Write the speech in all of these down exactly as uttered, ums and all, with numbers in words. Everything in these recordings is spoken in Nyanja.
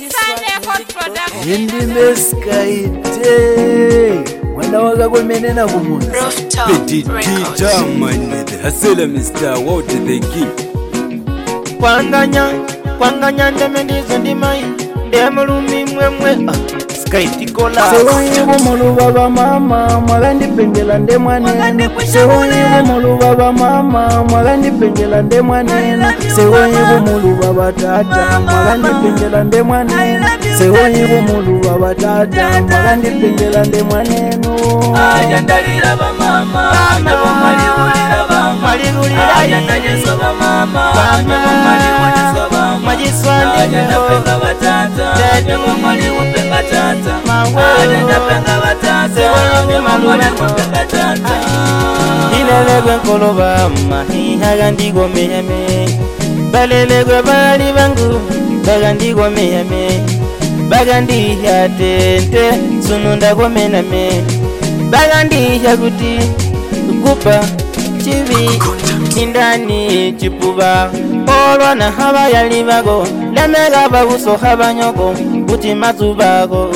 Hindi meskaite Mwana waka kumenena kumunzi Petit German the hustler Mister Walter the King Kwanganya Kwanganya ndemendizo ndimai Ndemulumi mwemwe Skaiti kola Sewoyibu muluba ba mama Mwagandi pengela nde mwanena Sewoyibu muluba ba mama Mwagandi pengela nde mwanena Sewoyibu muluba ba tata Mwagandi pengela nde mwanena Sewoyibu muluba ba tata Mwagandi pengela nde mwanenu Ayandalira ba mama Nabo maliulira ba maliulira Ayandajeso ba mama Nabo maliulira ba mama Majiswande Ayandapenga ba tata Nabo maliupenga tata Ayandapenga ba tata Nabo maliupenga tata Ilelegwe nkoloba mahihaga ndigo meheme Balelegwe bali bangu Baga ndigo meheme Baga ndiha tente Sununda gomename Baga ndiha kuti Kupa chivi Nindani chipuba Olwa na haba yalibago Lemega baguso haba nyoko Kuti mazubago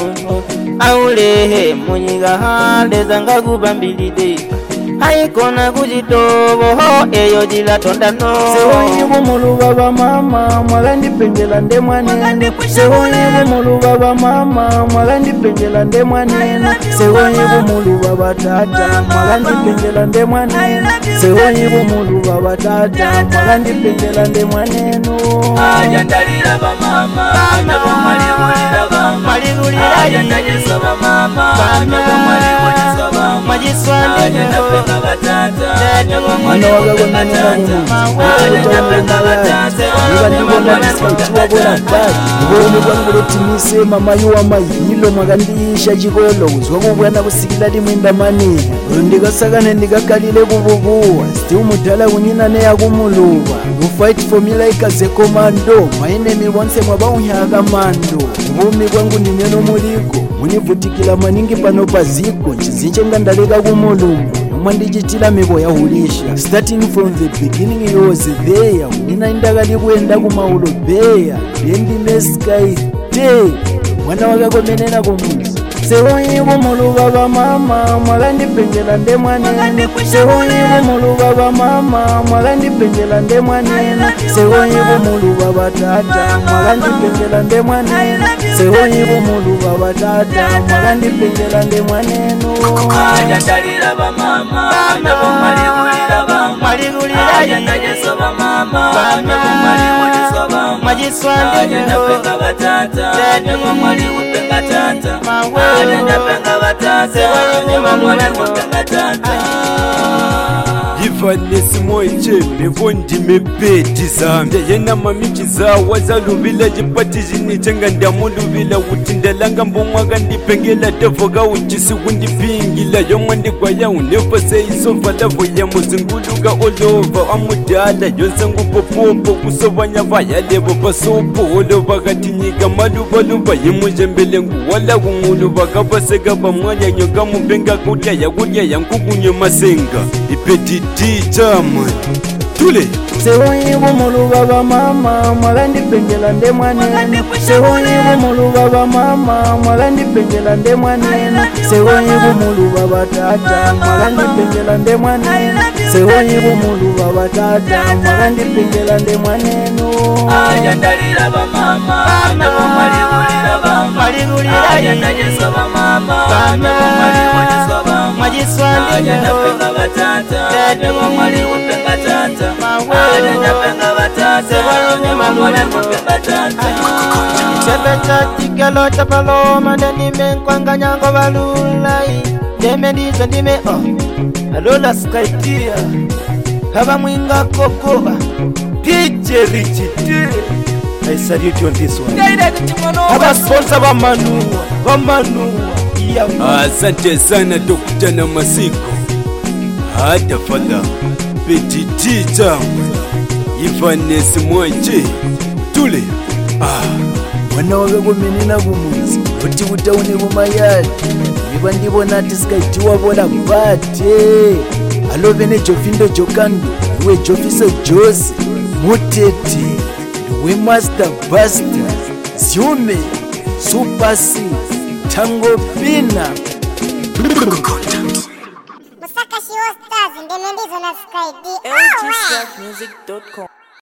Aulehe munyiga hande zanga gubambilide Haikona kujitobo ho eyo jila tondano Sewoyibu muluba ba mama Mwagandi pengela nde mwanena Sewoyibu muluba ba mama Mwagandi pengela nde mwanena Sewoyibu muluba ba tata Mwagandi pengela nde mwanena Sewoyibu muluba ba tata Mwagandi pengela nde mwanenu Ayandalira ba mama Nabo maliulira ba mama Ayandajeso ba mama Nabo maliulira ba mama Majiswande Ayandapenga ba tata Nabo Mwana waka maliulira kumenena kumunzi Niba ndibona diskaiti wabona mbali Mbone kwa ngule timise mama yuwa mahilo Mwagandisha chikolo Uzwa kubwana kusikila limwinda manini Ndikasakane ndikakalile kububuwa Sti umudala kunyina neya kumuluwa You fight for me like as a commando My enemy once mwaba unhyaka mando Mbumi kwangu ninyeno muliko Munivutikila maningi pano paziko Nchizinche ngandaleka kumulungu Mwandichitila miko ya hulisha Starting from the beginning you was there Nina indakali kuenda kumaulo beya Dendi meskaite Mwana waka kumenena kumunzi Sewoyibu muluba ba mama Mwagandi pengela nde mwanena Sewoyibu muluba ba mama Mwagandi pengela nde mwanena Sewoyibu muluba ba tata Mwagandi pengela nde mwanena Sewoyibu muluba ba tata Mwagandi pengela nde mwanenu Ayandalira ba mama Nabo maliulira ba mama Ayandajeso ba mama Nabo maliulira ba mama Majiswande Ayandapenga ba tata Nabo maliupenga tata Ayandapenga ba tata Nabo maliupenga tata Ivanesi moiche mevondi mepeti zambe Yena mamichi za wazaluvila jipati jini chenga ndamuluvila Utindalanga mbongwaga ndipengela devoga uchisi wundipingila Yomwandi kwa ya unefase isofa lavo ya muzinguluga olova Amudala yonsangu popopo kusovanya vaya levo pasopo Olova katinyiga maluva luva yemujembele nguwala kumuluva Kapasega pamwanya nyoga mubenga kudya ya kudya ya nkukunye masenga Ipeti German Tule Sewoyibu muluba ba mama Mwagandi pengela nde mwanena Sewoyibu muluba ba mama Mwagandi pengela nde mwanena Sewoyibu muluba ba tata Mwagandi pengela nde mwanena Sewoyibu muluba ba tata Mwagandi pengela nde mwanenu Ayandalira ba mama Nabo maliulira ba mama Ayandajeso ba mama Nabo maliulira ba mama Majiswande Ayandapenga ba tata Nabo maliupenga tata Ayandapenga ba tata Nabo maliupenga tata Chebe chatikelo chapaloma Ndime nkwanganya ngo balulai Deme ndizo ndime oh Alola skaitia Haba mwinga koko D J Richie I salute you on this one Haba sponsor wa Manua Wa Manua Asante sana Dokta na Masiko Hada fadha Petit German Ivanesi moiche Tule Ah Mwana waka kumenena kumunzi Uti utaune kumayali Niba ndibona ati skaiti wabona bate Alovene jofindo jokando Uwe jofiso jose Mutete Uwe master buster Zyume, Super C, Tango Pina. Musaka Shiwa Stars, ndemendizo na Sky D. L G Stars Music dot com.